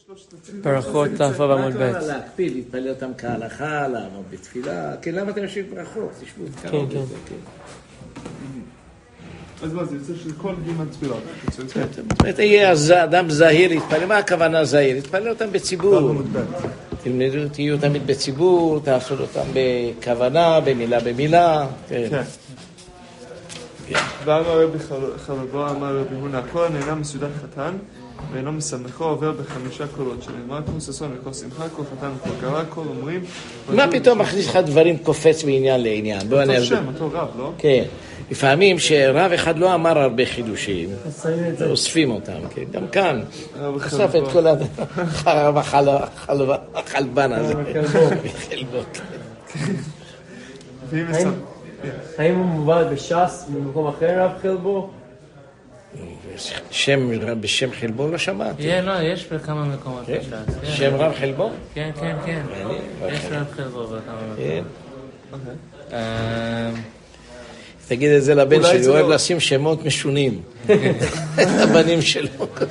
ברכות ת' עמוד ב'. להקפיד, להתפלל אותם כהלכה, לעמוד בתפילה. כן, למה אתם יושבים ברכות? תשבו כמה בזה, כן. אז מה זה יוצא של כל גימן תפילה? זאת אומרת, יהיה אדם זהיר להתפלל. מה הכוונה זהיר? להתפלל אותם בציבור. תלמדו, תהיו תמיד בציבור, תעשו אותם בכוונה, במילה במילה. כן. ואמר רבי חלבו, אמר רבי הונא, הכל נהנה מסעודת חתן, ואינו משמחו עובר ב5 קולות, שנאמר כל ששון וכל שמחה, כל חתן וכל קרא, כל אומרים... מה פתאום מכניס לך דברים קופץ מעניין לעניין? אותו שם, אותו רב, לא? כן. לפעמים שרב אחד לא אמר הרבה חידושים, אוספים אותם, כן. גם כאן, אסף את כל הרב החלבן הזה. חלבו. האם הוא מובא בש"ס במקום אחר רב חלבו? בשם חלבו לא שמעתי. לא, יש בכמה מקומות בש"ס. שם רב חלבו? כן. יש רב חלבו בכמה מקומות. תגיד את זה לבן שלי, הוא אוהב לשים שמות משונים. הבנים שלו.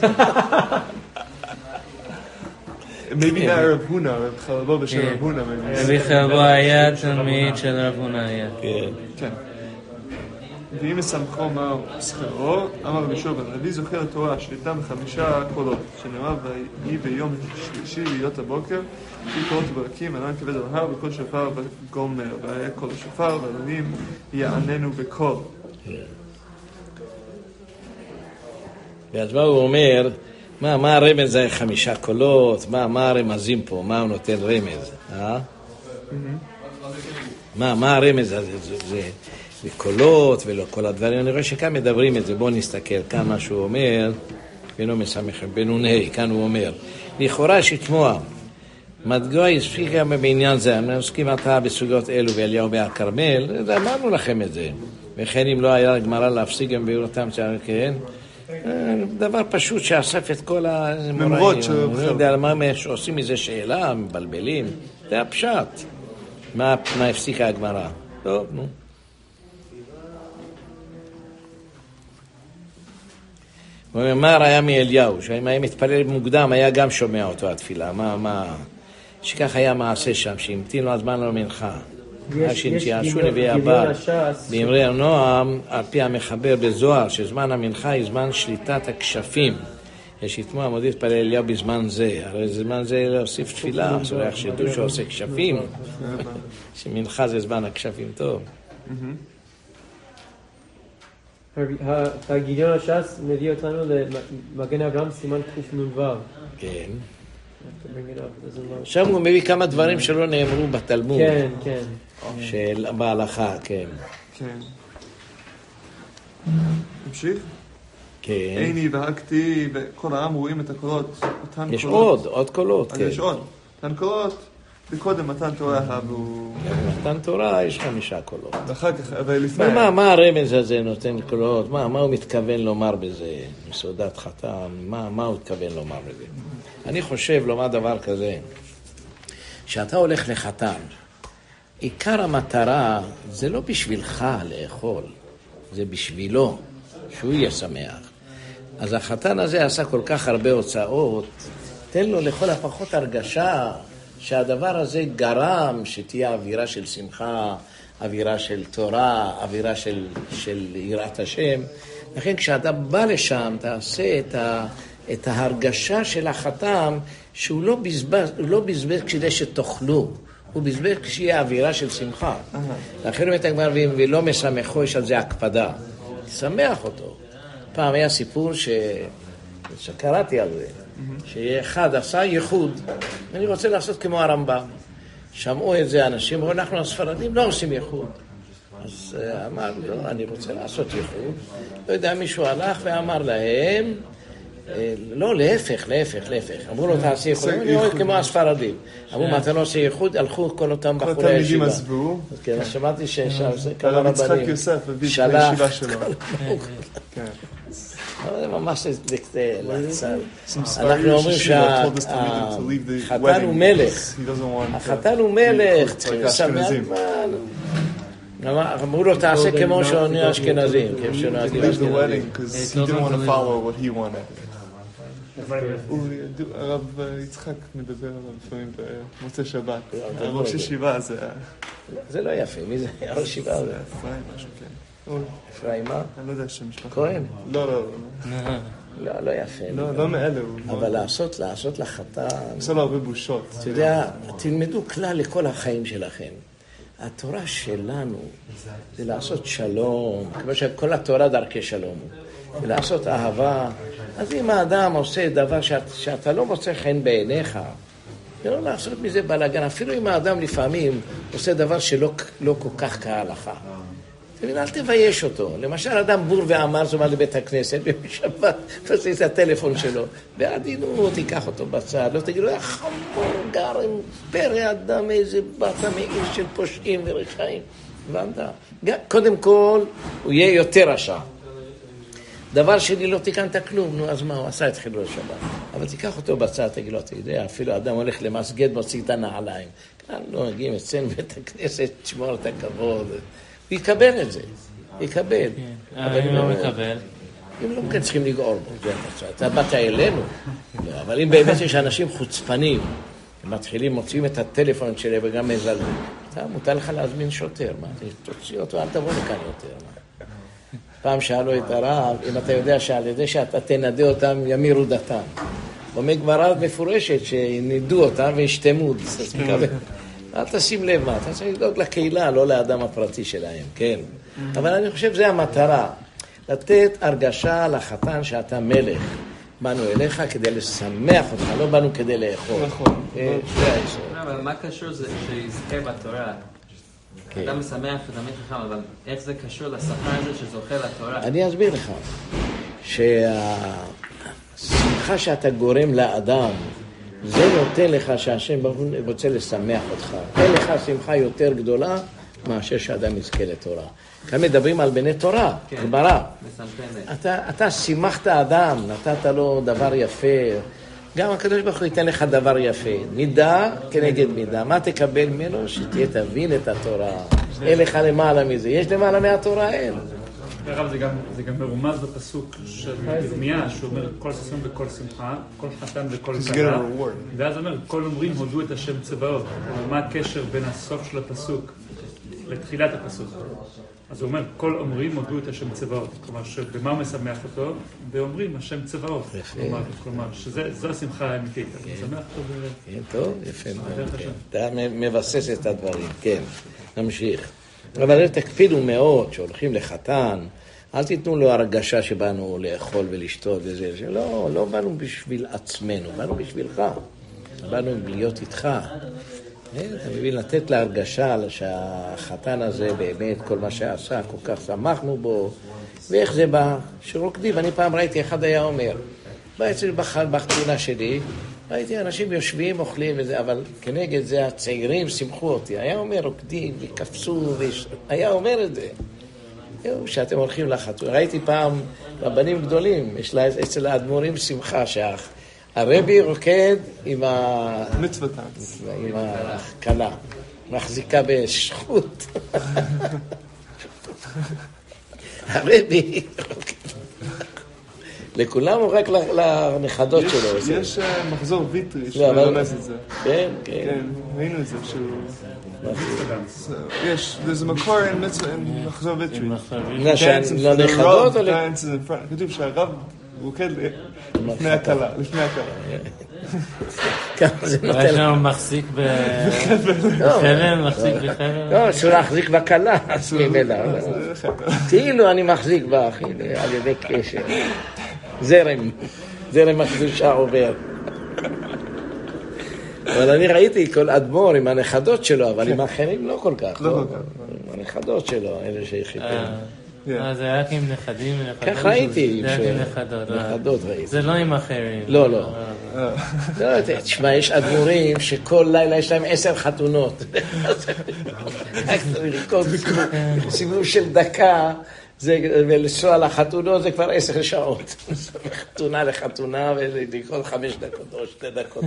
maybe not רב הונא, רב חלבו בשם רב הונא. רבי חלבו היה תלמיד של רב הונא היה. כן. ואם משמחו מהו שכרו, אמר רבי שובל, רבי זוכר לתורה שליטה ב5 קולות, שנאמר ויהי ביום שלישי להיות הבוקר, כי קולות ברקים, ענן כבד על הר, בקול שופר וגומר, והיה קול השופר, ועננים יעננו בקול. ואז מה הוא אומר? מה הרמז זה 5 קולות? מה הרמזים פה? מה הוא נותן רמז? מה הרמז הזה? זה קולות ולא כל הדברים. אני רואה שכאן מדברים את זה. בואו נסתכל כאן מה שהוא אומר. בינו משמח בינוני, כאן הוא אומר. לכאורה שתמוע. מדוע הספיק גם בעניין זה? אנחנו עוסקים עתה בסוגיות אלו ואליהו בהר כרמל. אמרנו לכם את זה. וכן אם לא היה גמרא להפסיק גם ביורתם כן. דבר פשוט שאסף את כל המוראים. אני לא יודע מה שעושים מזה שאלה, מבלבלים. זה הפשט. מה הפסיקה הגמרא? טוב, נו. הוא אומר, מה היה מאליהו? שאם היה מתפלל מוקדם, היה גם שומע אותו התפילה. שכך היה מעשה שם, שהמתין לו הזמן למנחה. שיעשו נביאי הבא באמרי הנועם, על פי המחבר בזוהר, שזמן המנחה היא זמן שליטת הכשפים. יש יתמוע מודי להתפלל אליהו בזמן זה. הרי זמן זה להוסיף תפילה, אז אולי יחשדו שעושה כשפים. שמנחה זה זמן הכשפים טוב. הגיליון הש"ס מביא אותנו למגן אברהם סימן קנ"ו. כן. שם הוא מביא כמה דברים שלא נאמרו בתלמוד. כן. של בהלכה, כן. המשיך? כן. איני והגתי וכל העם רואים את הקולות. יש עוד קולות, כן. יש עוד. אותן קולות. וקודם מתן תורה הבו... מתן תורה יש 5 קולות. ואחר כך, ולפני... מה הרמז הזה נותן קולות? מה הוא מתכוון לומר בזה? מסעודת חתן, מה הוא מתכוון לומר בזה? אני חושב לומר דבר כזה, שאתה הולך לחתן, עיקר המטרה זה לא בשבילך לאכול, זה בשבילו, שהוא יהיה שמח. אז החתן הזה עשה כל כך הרבה הוצאות, תן לו לכל הפחות הרגשה שהדבר הזה גרם שתהיה אווירה של שמחה, אווירה של תורה, אווירה של יראת השם. לכן כשאתה בא לשם, תעשה את ההרגשה של החתם, שהוא לא בזבז כדי שתאכלו, הוא בזבז כשיהיה אווירה של שמחה. לכן באמת הגמרא ולא משמחו, יש על זה הקפדה. שמח אותו. פעם היה סיפור שקראתי על זה. שאחד עשה ייחוד, אני רוצה לעשות כמו הרמב"ם. שמעו את זה אנשים, אנחנו הספרדים לא עושים ייחוד. אז אמר, לא, אני רוצה לעשות ייחוד. לא יודע, מישהו הלך ואמר להם, לא, להפך. אמרו לו, תעשי ייחוד. אני רואה כמו הספרדים. אמרו, מה אתה לא עושה ייחוד? הלכו כל אותם בחורי הישיבה. כן, אז שמעתי כמה רבנים. יצחק יוסף הביא את הישיבה שלו. זה ממש לצל. אנחנו אומרים שהחתן הוא מלך. החתן הוא מלך. אמרו לו, תעשה כמו שעוני אשכנזים. הרב יצחק מדבר עליו לפעמים במוצאי שבת. ראש ישיבה זה... זה לא יפה, מי זה? ראש ישיבה זה? אפרים, משהו כן. אפרים מה? אני לא יודע שם משפחה. כהן? לא. לא יפה. לא מאלה. אבל לעשות לחתן... עושה לו הרבה בושות. אתה יודע, תלמדו כלל לכל החיים שלכם. התורה שלנו זה לעשות שלום, כמו שכל התורה דרכי שלום, זה לעשות אהבה. אז אם האדם עושה דבר שאתה לא מוצא חן בעיניך, ולא לעשות מזה בלגן, אפילו אם האדם לפעמים עושה דבר שלא כל כך כהלכה. אל תבייש אותו. למשל, אדם בור ואמר, זאת אומרת, לבית הכנסת, ובשבת, פסס את הטלפון שלו, בעדינות, תיקח אותו בצד, לא תגיד לו, חמור, גר עם פרא אדם, איזה בת המעיל של פושעים ורשעים. הבנת? קודם כל, הוא יהיה יותר רשע. דבר שלי לא תיקנת כלום, נו, אז מה, הוא עשה את חילול השבת. אבל תיקח אותו בצד, תגיד לו, אתה יודע, אפילו אדם הולך למסגד, מוציא את הנעליים. כאן לא מגיעים אצלנו בית הכנסת, תשמור את הכבוד. הוא יקבל את זה, יקבל. אבל אם לא מקבל? אם לא מקבל, צריכים לגעור בו. אתה באת אלינו. אבל אם באמת יש אנשים חוצפנים, הם מתחילים, מוציאים את הטלפון שלהם וגם מזלזלים. אתה מותר לך להזמין שוטר, מה? תוציא אותו, אל תבוא לכאן יותר. פעם שאלו את הרב, אם אתה יודע שעל ידי שאתה תנדה אותם, ימירו דתם. אומר גמרא מפורשת שנידו אותם וישתמו. אל תשים לב מה, אתה צריך לדאוג לקהילה, לא לאדם הפרטי שלהם, כן. אבל אני חושב שזה המטרה, לתת הרגשה לחתן שאתה מלך. באנו אליך כדי לשמח אותך, לא באנו כדי לאכול. נכון. אבל מה קשור זה שיזכה בתורה? אדם משמח ותמיד חכם, אבל איך זה קשור לשכר הזה שזוכה לתורה? אני אסביר לך, שהשמחה שאתה גורם לאדם, זה נותן לך שהשם רוצה לשמח אותך. אין לך שמחה יותר גדולה מאשר שאדם יזכה לתורה. כאן מדברים על בני תורה, גמרא. אתה שימחת אדם, נתת לו דבר יפה. גם הקדוש ברוך הוא ייתן לך דבר יפה. מידה כנגד מידה. מה תקבל ממנו? שתהיה תבין את התורה. אין לך למעלה מזה. יש למעלה מהתורה? אין. הרב, זה גם מרומז בפסוק של ירמיה, שהוא אומר כל ששון וכל שמחה, כל חתן וכל כלה, ואז אומר כל אומרים הודו את השם צבאות. מה הקשר בין הסוף של הפסוק לתחילת הפסוק? אז הוא אומר כל אומרים הודו את השם צבאות, כלומר שבמה הוא משמח אותו? ואומרים השם צבאות, כלומר שזו השמחה האמיתית. כן, טוב, יפה מאוד. אתה מבסס את הדברים, כן, נמשיך. אבל תקפידו מאוד שהולכים לחתן, אל תיתנו לו הרגשה שבאנו לאכול ולשתות וזה, לא באנו בשביל עצמנו, באנו בשבילך, באנו להיות איתך. אתה מבין, לתת לה הרגשה שהחתן הזה באמת כל מה שעשה, כל כך שמחנו בו, ואיך זה בא? שרוקדים, אני פעם ראיתי, אחד היה אומר, בא אצלי בחתונה שלי, ראיתי אנשים יושבים, אוכלים וזה, אבל כנגד זה הצעירים שמחו אותי. היה אומר, רוקדים וקפצו, היה אומר את זה. שאתם הולכים לחתונה. ראיתי פעם רבנים גדולים, יש לה אצל האדמו"רים שמחה שהרבי רוקד עם הכלה, מחזיקה בשכות. הרבי רוקד. לכולם או רק לנכדות שלו? יש מחזור ויטרי שמרמז את זה. כן, כן. כן, ראינו את זה שהוא... יש, זה מקור עם מחזור ויטרי. לנכדות או... כתוב שהרב רוקד לפני הכלה. כמה זה נותן? יש לנו מחזיק בחרם, מחזיק בחרם. לא, אסור להחזיק בכלה, ממנה. כאילו אני מחזיק בה, אחי, על ידי קשר. זרם הקדושה עובר. אבל אני ראיתי כל אדמו"ר עם הנכדות שלו, אבל עם האחרים לא כל כך. הנכדות שלו, אלה שהחיתו. זה רק עם נכדים ונכדות? כך ראיתי. זה רק עם נכדות. נכדות ראיתי. זה לא עם אחרים. לא. תשמע, יש אדמו"רים שכל לילה יש להם 10 חתונות. סיבוב של דקה, ולנסוע לחתונות זה כבר 10 שעות. חתונה לחתונה, ולכל 5 דקות או 2 דקות.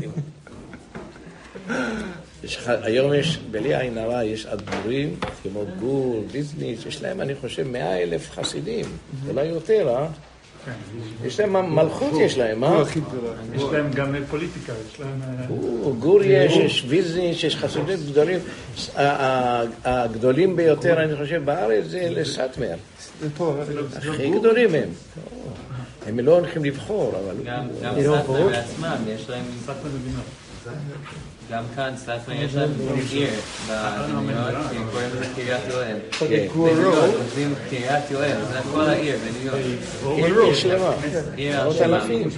היום יש, בלי עין הרע, יש אדמו"רים כמו גור, ביזניץ, יש להם, אני חושב, 100,000 חסידים, אולי יותר, יש להם מלכות, יש להם, מה? יש להם גם פוליטיקה, יש להם... גור יש ויזניץ', יש חסידים גדולים. הגדולים ביותר, אני חושב, בארץ זה לסאטמר. הכי גדולים הם. הם לא הולכים לבחור, אבל... גם סאטמר בעצמם, יש להם... גם כאן, סאטמר יש להם עיר בניו יורק, כי קוראים לזה קריית יואל. עובדים קריית יואל, זה כל העיר בניו יורק. עיר שלמה. עיר אלפים.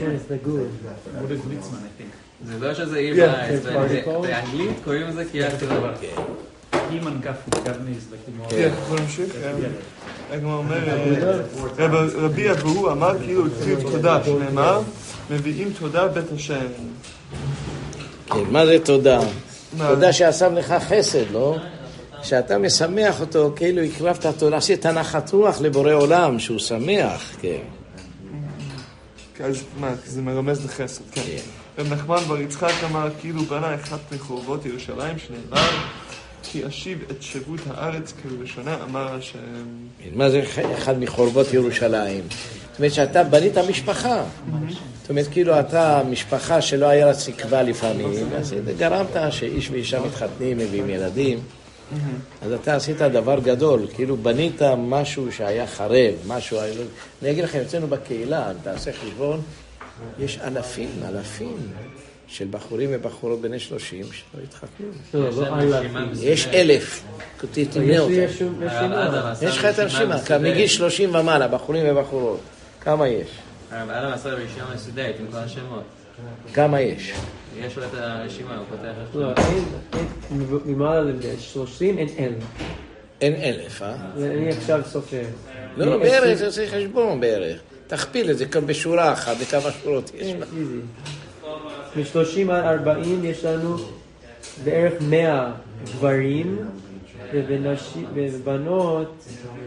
זה לא שזה עיר בארץ, באנגלית קוראים לזה קריית יואל. אימן גפניז, כן, בוא נמשיך. הגמרא אומר, רבי אבוהו אמר כאילו כתיב תודה, שנאמר, מביאים תודה בית השם. כן, מה זה תודה? תודה שעשה לך חסד, לא? שאתה משמח אותו, כאילו הקרבת אותו, עשית נחת רוח לבורא עולם, שהוא שמח, כן. אז מה, זה מרמז לחסד, כן. רב נחמן בר יצחק אמר, כאילו בנה אחת מחורבות ירושלים, שנאמר, כי אשיב את שבות הארץ כראשונה, אמר השם. מה זה אחד מחורבות ירושלים? זאת אומרת שאתה בנית משפחה. זאת אומרת, כאילו אתה משפחה שלא היה לה תקווה לפעמים, אז גרמת שאיש ואישה מתחתנים, מביאים ילדים, אז אתה עשית דבר גדול, כאילו בנית משהו שהיה חרב, משהו... אני אגיד לכם, אצלנו בקהילה, אתה עושה חשבון, יש אלפים של בחורים ובחורות בני 30 שלא התחתנו. יש 1,000, תתמנה אותם. יש לך את הרשימה, מגיל 30 ומעלה, בחורים ובחורות. כמה יש? אדם עשה רשימה מסודרת עם כל השמות. כמה יש? יש לו את הרשימה, הוא פותח את לא, אין, ממעלה ל-30 אין 1,000. אין 1,000, אה? אני עכשיו סופר. לא, בערך, זה עושה חשבון בערך. תכפיל את זה כאן בשורה אחת, וכמה שורות יש לה. מ-30 עד 40 יש לנו בערך 100 גברים, ובנות,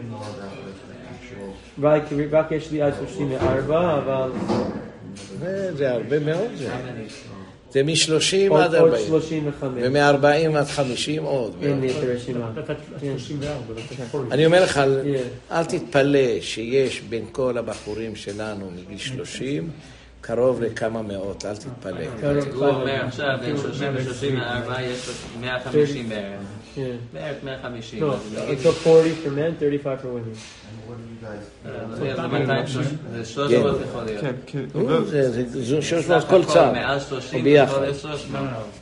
רק יש לי עד 34, אבל... זה הרבה מאוד זה. זה מ-30 עד 40. עוד 35. ומ-40 עד 50 עוד. אין לי את הרשימה. אני אומר לך, אל תתפלא שיש בין כל הבחורים שלנו מגיל 30, קרוב לכמה מאות, אל תתפלא. הוא אומר עכשיו, בין 30 ו-34 יש 150 בערך. בערך 150. No, it's 40 for men, 35 for women. זה 300 יכול להיות. כן, זה 300 כל צד. מעל 30 ביחד. יכול להיות 300.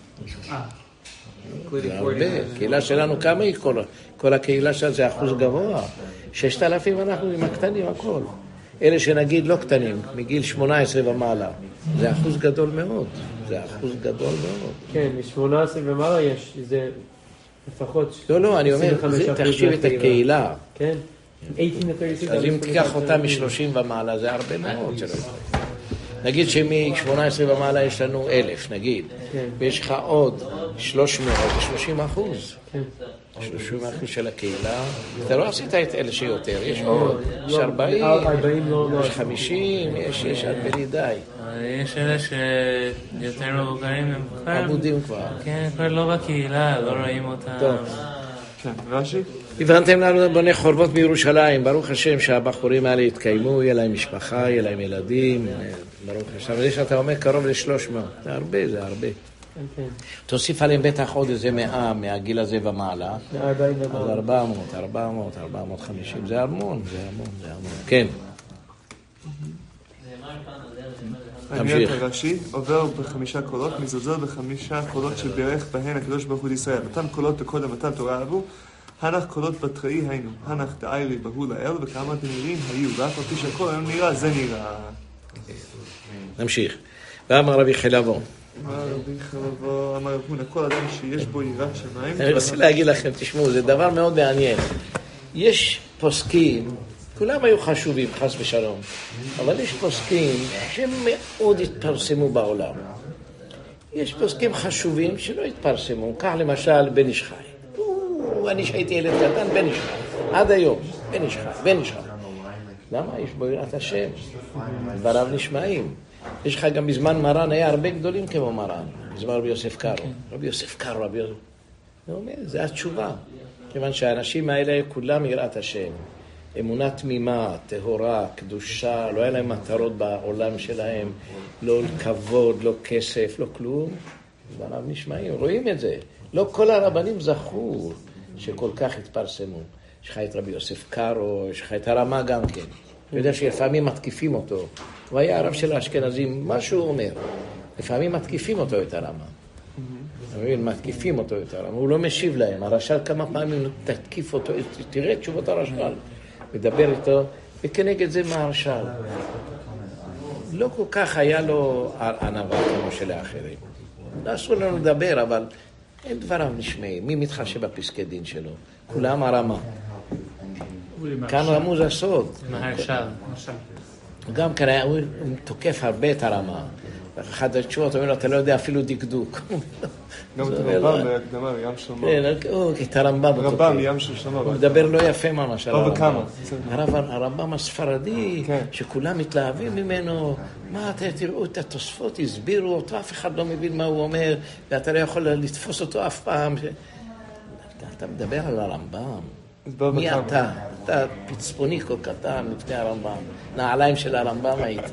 זה הרבה. הקהילה שלנו כמה היא? כל הקהילה שלנו זה אחוז גבוה. 6,000 אנחנו עם הקטנים, הכל. אלה שנגיד לא קטנים, מגיל 18 ומעלה. זה אחוז גדול מאוד. זה אחוז גדול מאוד. כן, מ-18 ומעלה יש, זה לפחות... לא, אני אומר, תחשיב את הקהילה. כן. 18 ל-36. אז אם תיקח אותה מ-30 ומעלה, זה הרבה מאוד שלא. נגיד שמ-18 ומעלה יש לנו 1,000, נגיד. ויש לך עוד 300, זה 30%. 30% של הקהילה. אתה לא עשית את אלה שיותר, יש עוד, יש 40, יש 50, יש הרבה לי די. יש אלה שיותר מבוגרים הם כבר... עמודים כבר. כן, כבר לא בקהילה, לא רואים אותם. טוב. כן, רש"י? הבנתם לנו בני חורבות בירושלים, ברוך השם שהבחורים האלה יתקיימו, יהיה להם משפחה, יהיה להם ילדים, ברוך השם. וזה שאתה אומר קרוב ל-300, זה הרבה, זה הרבה. תוסיף עליהם בטח עוד איזה 100 מהגיל הזה ומעלה. 40 אז 400, 450, זה המון, זה המון. כן. תמשיך. הרש"י עובר ב5 קולות, מזלזל ב5 קולות שבירך בהן הקדוש ברוך הוא לישראל. מתן קולות לקודם מתן תורה אבו, הנח קולות בתראי היינו, הנח דאיירי בהו לאל, וכמה דמירים היו, ואף על פי שהכל היום נראה, זה נראה. נמשיך. ואמר רבי חלבו. אמר רבי חלבו, אמר רבי חלבו, כל אדם שיש בו יראת שמיים. אני רוצה להגיד לכם, תשמעו, זה דבר מאוד מעניין. יש פוסקים, כולם היו חשובים, חס ושלום, אבל יש פוסקים שמאוד התפרסמו בעולם. יש פוסקים חשובים שלא התפרסמו, כך למשל בן איש חי. אני שהייתי ילד קטן, בן איש חי. עד היום, בן איש חי. למה? יש בו יראת השם. דבריו נשמעים. יש לך גם בזמן מרן, היה הרבה גדולים כמו מרן. בזמן רבי יוסף קארו. רבי יוסף קארו, רבי יוסף. זה התשובה. כיוון שהאנשים האלה כולם יראת השם. אמונה תמימה, טהורה, קדושה, לא היה להם מטרות בעולם שלהם, לא כבוד, לא כסף, לא כלום. דבריו נשמעים, רואים את זה. לא כל הרבנים זכו שכל כך התפרסמו. יש לך את רבי יוסף קארו, יש לך את הרמה גם כן. אתה יודע שלפעמים מתקיפים אותו. הוא היה הרב של האשכנזים, מה שהוא אומר. לפעמים מתקיפים אותו את הרמה. מתקיפים אותו את הרמה. הוא לא משיב להם. הרש"ל כמה פעמים תתקיף אותו. תראה את תשובות הרש"ל. מדבר איתו, וכנגד זה מה הרש"ל. לא כל כך היה לו ענווה כמו של האחרים. אסור לנו לדבר, אבל אין דבריו נשמעים. מי מתחשב בפסקי דין שלו? כולם הרמה. כאן רמוז הסוד. מהרש"ל. גם כאן הוא תוקף הרבה את הרמה. אחד התשובות אומר לו, אתה לא יודע אפילו דקדוק. גם את הרמב"ם בהקדמה, ים של מור. את הרמב"ם הוא תוקף. רמב"ם, ים של שמור. הוא מדבר לא יפה ממש על הרמב"ם. הרמב"ם הספרדי, שכולם מתלהבים ממנו, מה, תראו את התוספות, הסבירו אותו, אף אחד לא מבין מה הוא אומר, ואתה לא יכול לתפוס אותו אף פעם. אתה מדבר על הרמב"ם. מי אתה? אתה פצפוני כל קטן לפני הרמב"ם. נעליים של הרמב"ם היית.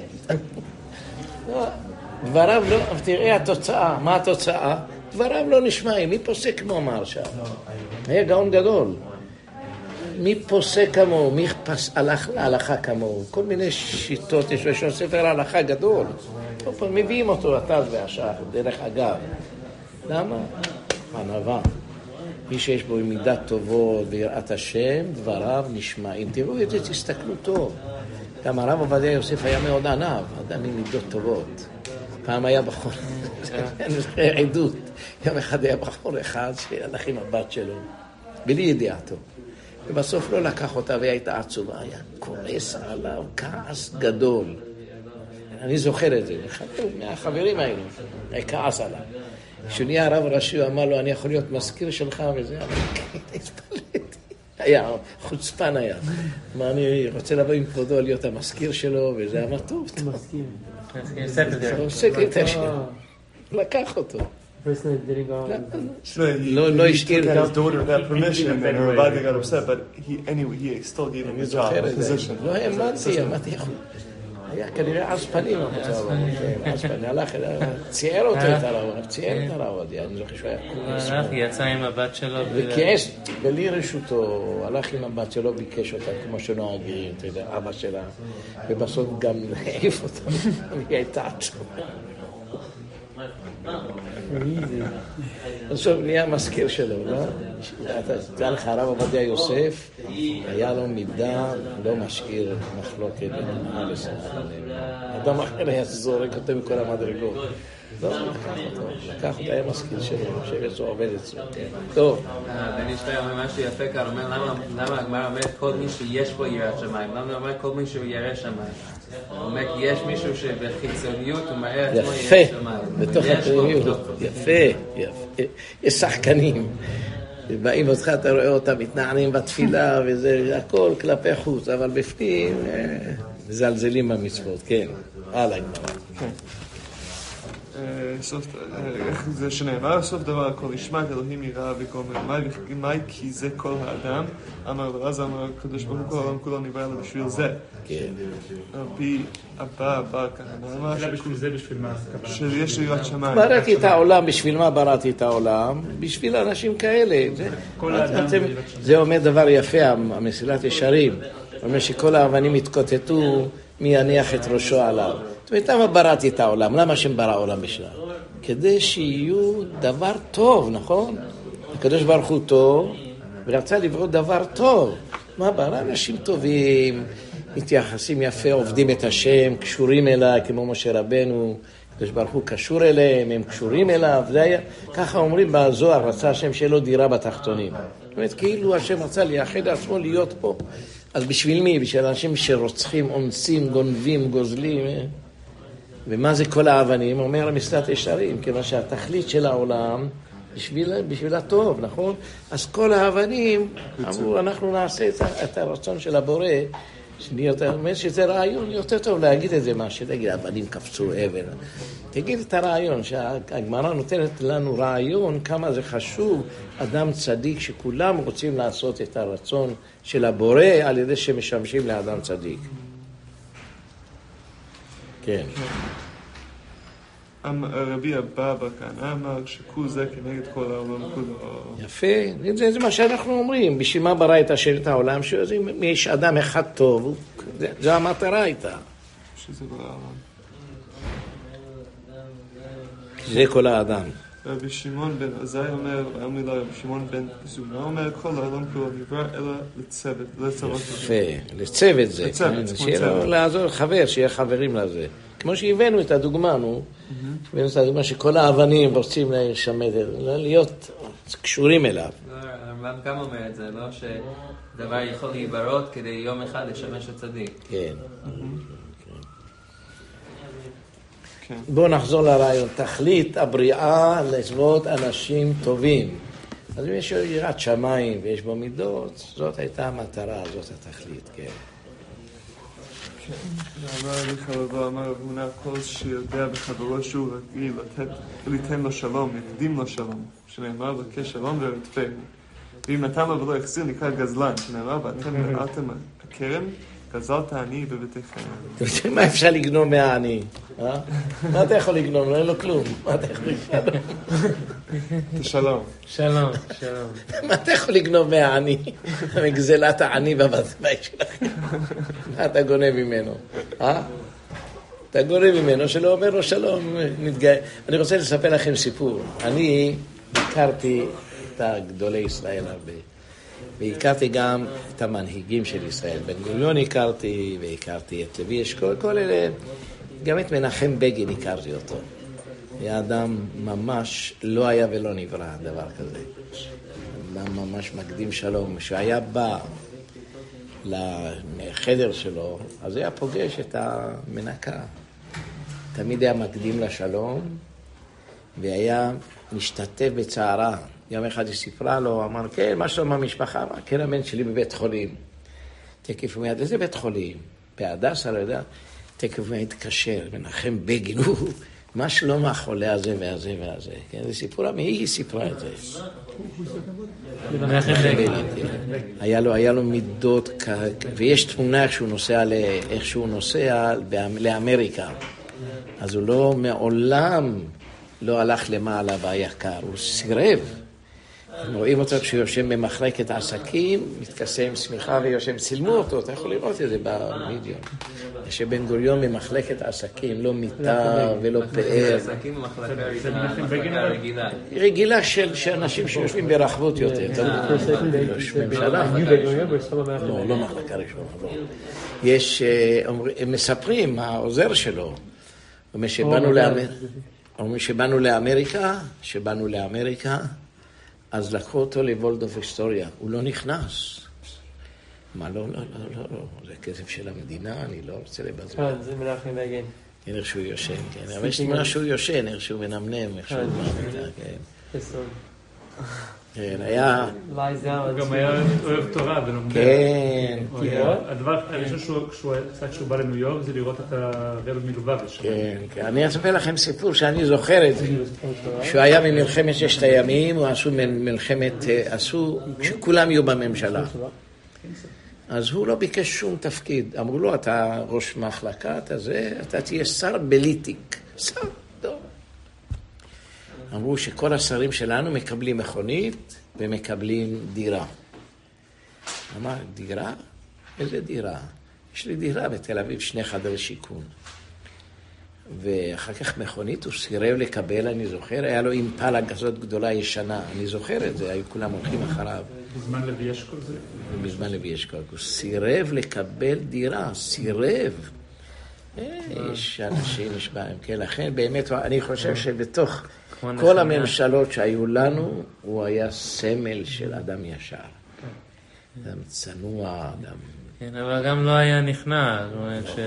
דבריו לא, תראה התוצאה, מה התוצאה? דבריו לא נשמעים, מי פוסק כמו מהרש"ל? היה גאון גדול. מי פוסק כמוהו, מי הלך להלכה כמוהו? כל מיני שיטות, יש לו ספר הלכה גדול. מביאים אותו לטז והשאר, דרך אגב. למה? ענווה. מי שיש בו מידת טובות ויראת השם, דבריו נשמעים. תראו את זה, תסתכלו טוב. גם הרב עובדיה יוסף היה מאוד ענב, אדם עם מידות טובות. פעם היה בחור, עדות, יום אחד היה בחור אחד שהלך עם הבת שלו, בלי ידיעתו. ובסוף לא לקח אותה והיא הייתה עצובה, היה כועס עליו, כעס גדול. אני זוכר את זה, מהחברים האלו, היה כעס עליו. כשנהיה הרב הראשי, הוא אמר לו, אני יכול להיות מזכיר שלך וזה, אבל התפלאתי. היה, חוצפן היה. אמר, אני רוצה לבוא עם כבודו להיות המזכיר שלו, וזה אמר, טוב, טוב. סקרטר שלו. לקח אותו. לא השאיר. His daughter that permission, and her Rabbi got upset, but he still gave him the job, the position. לא האמנתי איך הוא. היה כנראה עז פנים, הלך, צייר אותו את הרב, צייר את הרב, אני לא חושב שהוא היה כועס. הלך, יצא עם הבת שלו. וכעס, בלי רשותו, הלך עם הבת שלו, ביקש אותה כמו שנוהגים, אתה יודע, אבא שלה, ובסוף גם העיף אותה, והיא הייתה עצומה. בסוף נהיה מזכיר שלו, לא? תדע לך, הרב עובדיה יוסף, היה לו מידה, לא משאיר מחלוקת בין אמונה ושמחה. אדם אחר היה זורק אותו מכל המדרגות. לא, לקח אותו, היה מזכיר שלו, שבאצלו עובד אצלו. טוב. בן ישתיה אומר משהו יפה כאן, אומר למה הגמרא אומרת כל מי שיש בו יראת שמיים, למה אומר כל מי שהוא ירא שמיים? הוא אומר כי יש מישהו שבחיצוניות הוא מראה עצמו ירא שמיים. בתוך הפנימיות, יפה. יש שחקנים. באים אותך, אתה רואה אותם מתנענים בתפילה, וזה הכל כלפי חוץ, אבל בפנים מזלזלים במצוות, כן. הלאה גמרא. איך זה שנאמר, סוף דבר הכל ישמע את אלוהים יראה וקומר מהי כי זה כל האדם אמר לרז אמר הקדוש ברוך הוא כל העולם כולו נברא לו בשביל זה רבי הבא ככה בשביל זה בשביל מה? שיש יראת שמיים בראתי את העולם, בשביל מה בראתי את העולם? בשביל אנשים כאלה זה אומר דבר יפה, המסילת ישרים אומר שכל האבנים התקוטטו מי יניח את ראשו עליו. זאת אומרת, למה בראתי את העולם? למה השם ברא העולם בשביל? כדי שיהיו דבר טוב, נכון? הקדוש ברוך הוא טוב, ורצה לברוא דבר טוב. מה ברא? אנשים טובים, מתייחסים יפה, עובדים את השם, קשורים אליי, כמו משה רבנו, הקדוש ברוך הוא קשור אליהם, הם קשורים אליו. זה היה, ככה אומרים בזוהר, רצה השם שיהיה לו דירה בתחתונים. זאת אומרת, כאילו השם רצה לייחד עצמו להיות פה. אז בשביל מי? בשביל אנשים שרוצחים, אונסים, גונבים, גוזלים. ומה זה כל האבנים? אומר המסילת ישרים, כיוון שהתכלית של העולם בשביל הטוב, נכון? אז כל האבנים אמרו, אנחנו נעשה את הרצון של הבורא, אומר שזה רעיון יותר טוב להגיד את זה מה שתגיד, אבנים קפצו עבר. תגיד את הרעיון, שהגמרא נותנת לנו רעיון כמה זה חשוב, אדם צדיק שכולם רוצים לעשות את הרצון של הבורא על ידי שמשמשים לאדם צדיק. כן. רבי אבא כאן אמר שכל זה כנגד כל העולם כולו. יפה, זה מה שאנחנו אומרים. בשביל מה ברא את השם את העולם? יש אדם אחד טוב, זו המטרה הייתה. שזה כל העולם. זה כל האדם. רבי שמעון בן עזאי אומר, רבי שמעון בן זונה אומר, כל העולם כולו נברא אלא לצוות, לצוות. יפה, לצוות זה. שיהיה לו לעזור חבר, שיהיה חברים לזה. כמו שהבאנו את הדוגמה, הבאנו את הדוגמה שכל האבנים רוצים לשמד, להיות קשורים אליו. הרמב"ם גם אומר את זה, לא שדבר יכול להיברות כדי יום אחד לשמש לצדיק. כן. בואו נחזור לרעיון. תכלית הבריאה לסבות אנשים טובים. אז אם יש יראת שמיים ויש בו מידות, זאת הייתה המטרה, זאת התכלית, כן. אמר לי חלבו, אמר רב הונא, כל שיודע בחברו שהוא רגיל ליתן לו שלום, יקדים לו שלום, שנאמר לבקש שלום ורדפהו. ואם נתן לו ולא החזיר נקרא גזלן, שנאמר ואתם נראתם הכרם, גזלת העני בביתכם. אתה יודע מה אפשר לגנוב מהעני? מה אתה יכול לגנוב? לא אין לו כלום. מה אתה יכול לגנוב? שלום. שלום, שלום. מה אתה יכול לגנוב מהעני? מגזלת העני בבית שלכם. מה אתה גונב ממנו? אתה גונב ממנו שלא אומר לו שלום. אני רוצה לספר לכם סיפור. אני הכרתי את גדולי ישראל הרבה. והכרתי גם את המנהיגים של ישראל. בן גוריון הכרתי, והכרתי את לוי אשכול, כל אלה, גם את מנחם בגין הכרתי אותו. היה אדם ממש לא היה ולא נברא, דבר כזה. אדם ממש מקדים שלום. כשהיה בא לחדר שלו, אז היה פוגש את המנקה. תמיד היה מקדים לשלום, והיה משתתף בצערה. יום אחד היא סיפרה לו, אמר, כן, מה שלום המשפחה? אמר, כן, הבן שלי בבית חולים. תקף מיד, איזה בית חולים? בהדסה, לא יודע. תקף מיד התקשר, מנחם בגין, מה שלום החולה הזה והזה והזה? כן, זה סיפור אמיתי, היא סיפרה את זה. מנחם בגין. היה לו מידות, ויש תמונה איך שהוא נוסע לאמריקה. אז הוא לא, מעולם לא הלך למעלה והיקר, הוא סירב. רואים אותו כשהוא יושב במחלקת עסקים, מתכסה עם סמיכה ויושב, צילמו אותו, אתה יכול לראות את זה בווידאו. שבן גוריון במחלקת עסקים, לא מיטה ולא פאר. עסקים במחלקה רגילה. רגילה של אנשים שיושבים ברחבות יותר. ממשלה. לא מחלקה ראשונה, לא. הם מספרים, העוזר שלו, שבאנו לאמריקה, אז לקחו אותו לוולדורף אסטוריה, הוא לא נכנס. מה, לא, זה כסף של המדינה, אני לא רוצה לבזבז. זה מנחם בגין. כן, איך שהוא יושן, כן. אבל יש תמונה שהוא יושן, איך שהוא מנמנם, איך שהוא מעמידה, כן. כן, היה... הוא גם היה אוהב תורה ולומד. כן. הדבר הראשון שהוא בא לניו יורק זה לראות את הרב מלובביץ'. כן, כן. אני אספר לכם סיפור שאני זוכר את זה. שהוא היה ממלחמת ששת הימים, הוא עשו שכולם יהיו בממשלה. אז הוא לא ביקש שום תפקיד. אמרו לו, אתה ראש מחלקה, אתה תהיה שר בלי תיק. שר, טוב. אמרו שכל השרים שלנו מקבלים מכונית ומקבלים דירה. אמר, דירה? איזה דירה? יש לי דירה בתל אביב, 2 חדרי שיכון. ואחר כך מכונית הוא סירב לקבל, אני זוכר, היה לו אימפלה כזאת גדולה ישנה, אני זוכר את זה, היו כולם הולכים אחריו. בזמן לוי אשכול זה? בזמן לוי אשכול, הוא סירב לקבל דירה, סירב. יש אנשים, יש בהם, כן, לכן באמת, אני חושב שבתוך כל הממשלות שהיו לנו, הוא היה סמל של אדם ישר. אדם צנוע, אדם... כן, אבל גם לא היה נכנע, זאת אומרת ש...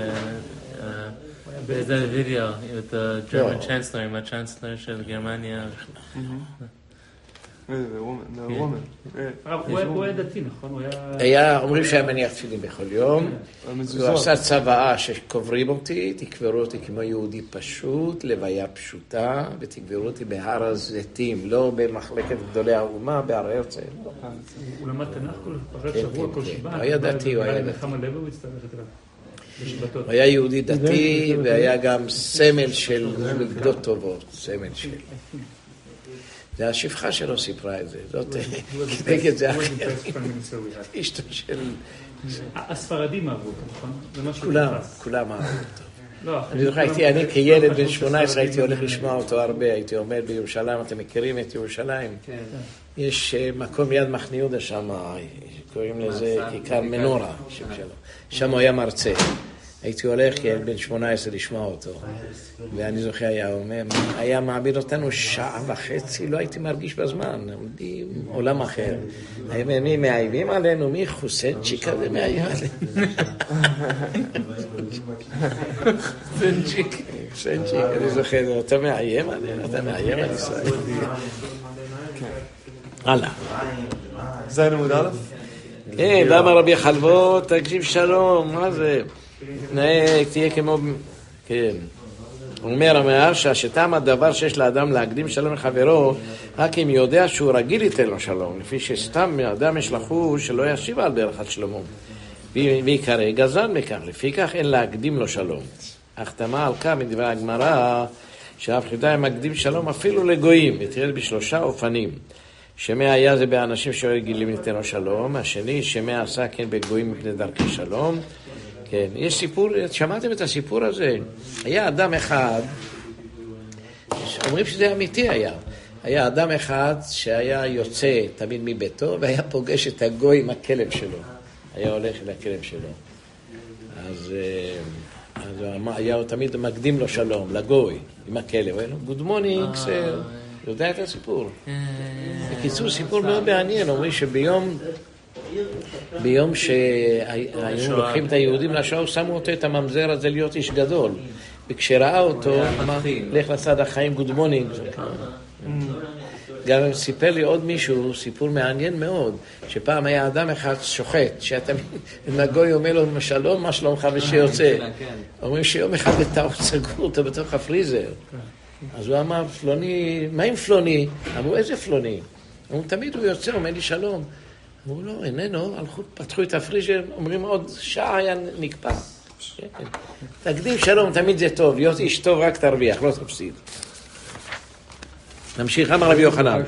באיזה וידאו, את הג'רמן צ'אנסלר, עם הצ'אנסלר של גרמניה. הוא היה דתי, נכון? אומרים שהיה מניח תפילין בכל יום. הוא עשה צוואה שקוברים אותי, תקברו אותי כמו יהודי פשוט, לוויה פשוטה, ותקברו אותי בהר הזיתים, לא במחלקת גדולי האומה, בהר הרצל. הוא למד תנ"ך כל שבוע, כל שבעה. הוא היה דתי, הוא היה דתי. נחמה לב הוא הצטרף אליו. הוא היה יהודי דתי, והיה גם סמל של מידות טובות, סמל של... זה השפחה שלו סיפרה את זה, זאת כנגד זה אחר. אשתו של... הספרדים אהבו אותו, נכון? כולם אהבו אותו. אני זוכר, אני כילד בן 18 הייתי הולך לשמוע אותו הרבה, הייתי עומד בירושלים, אתם מכירים את ירושלים? יש מקום יד מחנה יהודה שם, קוראים לזה כיכר מנורה, שם הוא היה מרצה. הייתי הולך כילד בן 18 לשמוע אותו, ואני זוכר היה מעביר אותנו שעה וחצי, לא הייתי מרגיש בזמן, עומדי עולם אחר. מי מאייבים עלינו, מי חוסנצ'יק כזה מאיים עלינו. חוסנצ'יק, אני זוכר, אתה מאיים עלינו, אתה מאיים על ישראל. הלאה. זין עמוד א'? כן, למה רבי חלבות, תקשיב שלום, מה זה? תהיה כמו... כן. הוא אומר שהשטעם הדבר שיש לאדם להקדים שלום לחברו, רק אם יודע שהוא רגיל ייתן לו שלום, לפי שסתם אדם יש לחוש שלא ישיב על ברכת שלמה. ויקרא גזען מכך, לפי כך אין להקדים לו שלום. החתמה על כך מדברי הגמרא, שאף חדאי מקדים שלום אפילו לגויים, ותראה בשלושה אופנים. שמה היה זה באנשים שרגילים ניתן לו שלום, השני שמה עשה כן בגויים מפני דרכי שלום. כן, יש סיפור, שמעתם את הסיפור הזה? היה אדם אחד, אומרים שזה אמיתי היה אדם אחד שהיה יוצא תמיד מביתו והיה פוגש את הגוי עם הכלב שלו, היה הולך עם הכלב שלו, אז היה תמיד מקדים לו שלום, לגוי עם הכלב, הוא היה לו good morning sir, יודע את הסיפור? בקיצור, סיפור מאוד מעניין, אומרים ביום שהיו לוקחים את היהודים לשואה, שמו אותו את הממזר הזה להיות איש גדול, וכשראה אותו אמר, לך לצד החיים, good morning. גם סיפר לי עוד מישהו, סיפור מעניין מאוד, שפעם היה אדם אחד שוחט, שהגוי אומר לו שלום, מה שלומך ושיוצא. אומרים שיום אחד בטעות סגרו אותו בתוך הפריזר, אז הוא אמר, פלוני, מה עם פלוני? אמרו, איזה פלוני? אמרו, תמיד הוא יוצא, אומר לי שלום. אמרו, לא, איננו, פתחו את הפריזר, אומרים, עוד שעה היה נקפא. תקדים שלום, תמיד זה טוב, להיות איש טוב רק תרוויח, לא תפסיד. נמשיך, אמר רבי יוחנן.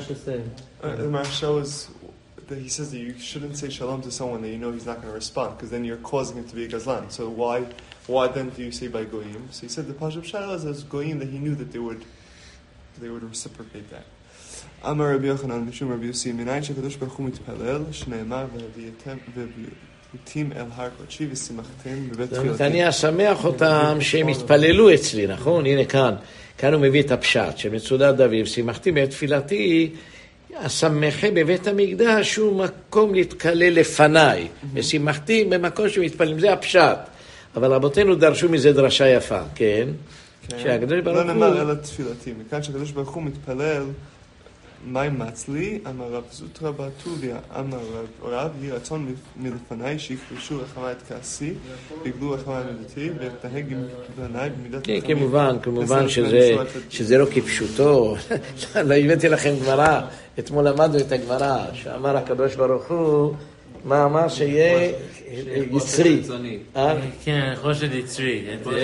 He says that you shouldn't say shalom to someone that you know he's not going to respond, because then you're causing it to be a gazlan. So why then do you say by goyim? So he said the Pashup Shailah is as goyim that he knew that they would reciprocate that. Amar Rabbi Yochanan Mishum Rabbi Yossi Minayin Shekadosh Baruch Hu Mitpalel Shneimar V'Vitim El Har Kodeshi V'Simachtem B'Bet Tfilatim. אני אשמח אותם שהם יתפללו אצלי, נכון? הנה כאן הוא מביא את הפשט, שמצודת דוד, שימחתי בעת תפילתי, השמחה בבית המקדש הוא מקום להתקלל לפניי, ושימחתי במקום שמתפללים, זה הפשט. אבל רבותינו דרשו מזה דרשה יפה, כן? שהקדוש ברוך הוא... לא נאמר אלא תפילתי, מכאן שהקדוש ברוך הוא מתפלל, מה מצלי? אמר רב זוטרא בר טוביה, אמר רב, יהי רצון מלפניי שיכבשו רחמי את כעסי, ויגלו רחמי מדתי, ויתנהג לפניי במידת רחמים. כמובן שזה לא כפשוטו. לא הבאתי לכם גמרא, אתמול למדנו את הגמרא, שאמר הקדוש ברוך הוא, מה אמר שיהיה יצרי. כן, חושד יצרי.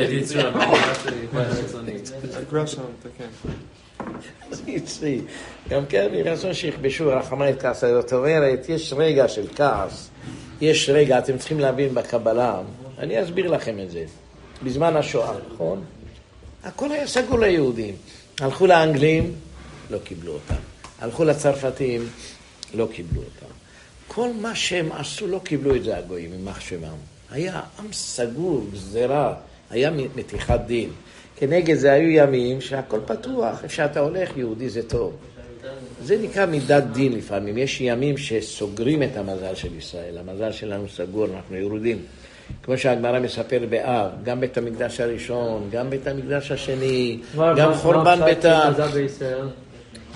יצרי. גם כן, מרצון שיכבשו רחמי את כעס. זאת אומרת, יש רגע של כעס, יש רגע, אתם צריכים להבין בקבלה, אני אסביר לכם את זה. בזמן השואה, נכון? הכל היה סגור ליהודים. הלכו לאנגלים, לא קיבלו אותם. הלכו לצרפתים, לא קיבלו אותם. כל מה שהם עשו, לא קיבלו את זה הגויים, ממח שמם. היה עם סגור, גזרה, היה מתיחת דין. כנגד זה היו ימים שהכל פתוח, איפה שאתה הולך יהודי זה טוב. זה נקרא מידת דין לפעמים. יש ימים שסוגרים את המזל של ישראל. המזל שלנו סגור, אנחנו ירודים. כמו שהגמרא מספר באב, גם בית המקדש הראשון, גם בית המקדש השני, גם חורבן ביתה.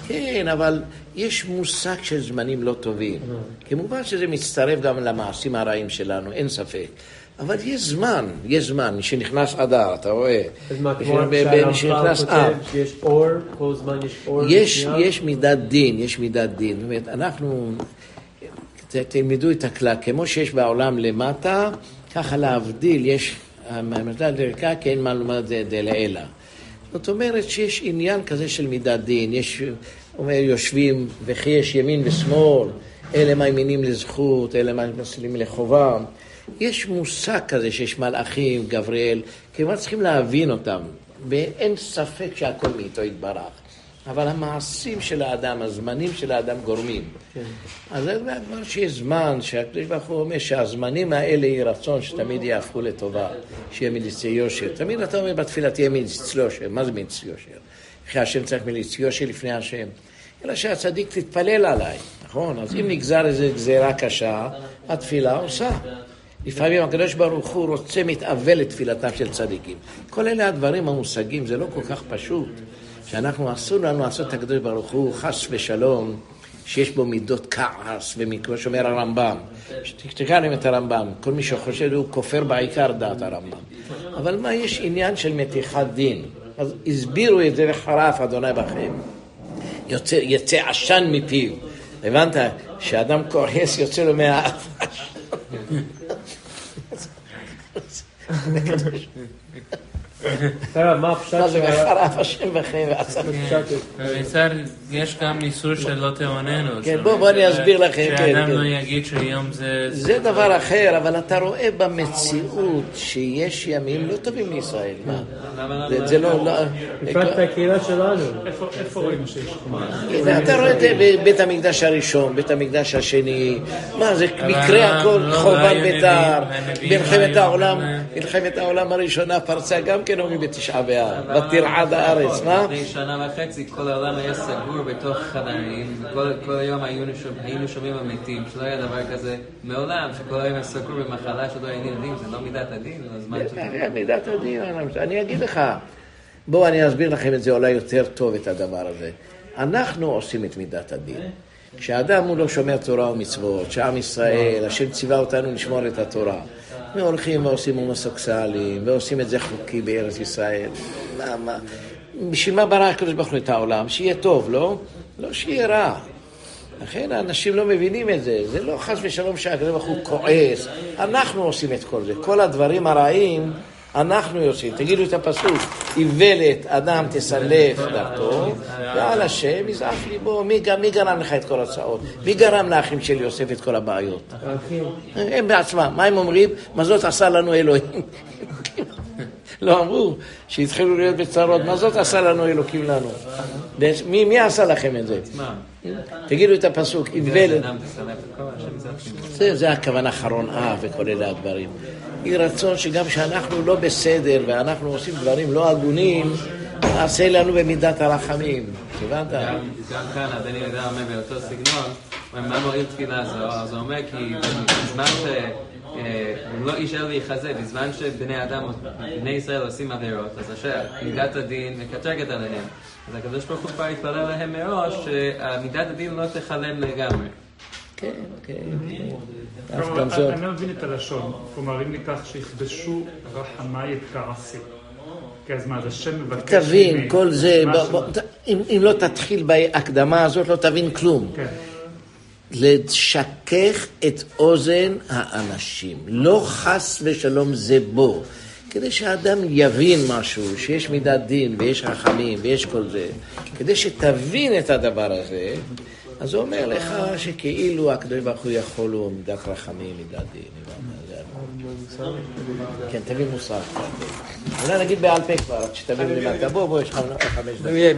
כן, אבל יש מושג של זמנים לא טובים. כמובן שזה מצטרף גם למעשים הרעים שלנו, אין ספק. אבל יש זמן, שנכנס אדר, אתה רואה? אז מה, כמו שהרמח"ל כותב שיש אור, כל זמן יש אור? יש מידת דין. זאת אומרת, אנחנו, תלמדו את הכלל, כמו שיש בעולם למטה, ככה להבדיל, יש, המדע דרכה, כי אין מה לומר דלעילה. זאת אומרת שיש עניין כזה של מידת דין, יש, אומר, יושבים, וכי יש ימין ושמאל, אלה מאמינים לזכות, אלה מאמינים לחובה. יש מושג כזה שיש מלאכים, גבריאל, כמובן צריכים להבין אותם, ואין ספק שהכל מאיתו יתברך. אבל המעשים של האדם, הזמנים של האדם גורמים. כן. אז זה אומר שיש זמן, שהקדוש ברוך הוא אומר שהזמנים האלה יהי רצון שתמיד יהפכו לטובה, שיהיה מליץ יושר. תמיד אתה אומר בתפילה תהיה מליץ יושר. מה זה מליץ יושר? אחרי השם צריך מליץ יושר לפני השם. אלא שהצדיק תתפלל עליי, נכון? אז אם נגזר איזו גזירה קשה, התפילה עושה. לפעמים הקדוש ברוך הוא רוצה מתאבל לתפילתם של צדיקים. כל אלה הדברים המושגים, זה לא כל כך פשוט. שאנחנו אסור לנו לעשות את הקדוש ברוך הוא חס ושלום, שיש בו מידות כעס, וכמו שאומר הרמב"ם, שתקראנו את הרמב"ם, כל מי שחושב הוא כופר בעיקר דעת הרמב"ם. אבל מה, יש עניין של מתיחת דין. אז הסבירו את זה וחרף אדוני בכם. יצא עשן מפיו. הבנת? שאדם כועס יוצא לו מהאף. מה הפשט זה וחרף השם בכם ועצר. יש גם ניסור של לא תאוננו. כן, בוא אני אסביר לכם. שאדם לא יגיד שיום זה דבר אחר, אבל אתה רואה במציאות שיש ימים לא טובים לישראל. זה לא... בפרט הקהילה שלנו. איפה רואים שיש חומה? אתה רואה את בית המקדש הראשון, בית המקדש השני, מה זה מקרה הכל, חורבן ביתר, מלחמת העולם הראשונה פרצה גם כן אומרים בתשעה באב, בתרעד הארץ, מה? לפני שנה וחצי כל העולם היה סגור בתוך חדרים, כל היום היינו שומעים המתים, שלא היה דבר כזה מעולם, שכל היום היה סגור במחלה שלא היינו יודעים, זה לא מידת הדין, זה הזמן שזה. מידת הדין, אני אגיד לך, בואו אני אסביר לכם את זה אולי יותר טוב את הדבר הזה. אנחנו עושים את מידת הדין. כשאדם הוא לא שומר תורה ומצוות, שעם ישראל, השם ציווה אותנו לשמור את התורה. והולכים ועושים הומוסקסואלים, ועושים את זה חוקי בארץ ישראל. מה? בשביל מה ברא הקדוש ברוך הוא את העולם? שיהיה טוב, לא? לא שיהיה רע. לכן האנשים לא מבינים את זה. זה לא חס ושלום שהקדוש ברוך הוא כועס. אנחנו עושים את כל זה. כל הדברים הרעים, אנחנו עושים. תגידו את הפסוק, איוולת אדם תסלף דעתו, ועל השם יזעף ליבו. מי גרם לך את כל הצעות? מי גרם לאחים של יוסף את כל הבעיות? הם בעצמם. מה הם אומרים? מה זאת עשה לנו אלוהים? לא אמרו שהתחילו להיות בצרות. מה זאת עשה לנו אלוקים לנו? מי עשה לכם את זה? תגידו את הפסוק, איוולת. זה הכוונה חרון וכל אלה הדברים. היא רצון שגם שאנחנו לא בסדר ואנחנו עושים דברים לא הגונים, נעשה לנו במידת הרחמים. הבנת? גם כאן, הבן יהודה אומר באותו סגנון, מה מוריד תפילה זו? אז הוא אומר כי בזמן לא יישאר להיחזה, בזמן שבני אדם, בני ישראל עושים עבירות, אז אשר מידת הדין מקטרגת עליהם. אז הקדוש ברוך הוא כבר התפלל להם מראש שמידת הדין לא תחלם לגמרי. כן, כן. אני לא מבין את הלשון. כלומר, אם ניקח שיכבשו רחמי את כעסי. כי אז מה, אז השם מבקש... תבין, כל זה, אם לא תתחיל בהקדמה הזאת, לא תבין כלום. כן. לשכך את אוזן האנשים. לא חס ושלום זה בו. כדי שהאדם יבין משהו, שיש מידת דין ויש רחמים ויש כל זה. כדי שתבין את הדבר הזה, אז הוא אומר לך שכאילו הקדוש ברוך הוא יכול הוא מידת רחמים, מידת דין. כן, תבין מוסר. אולי נגיד בעל פה כבר, שתבין למטה. בוא, יש לך 5 דקות.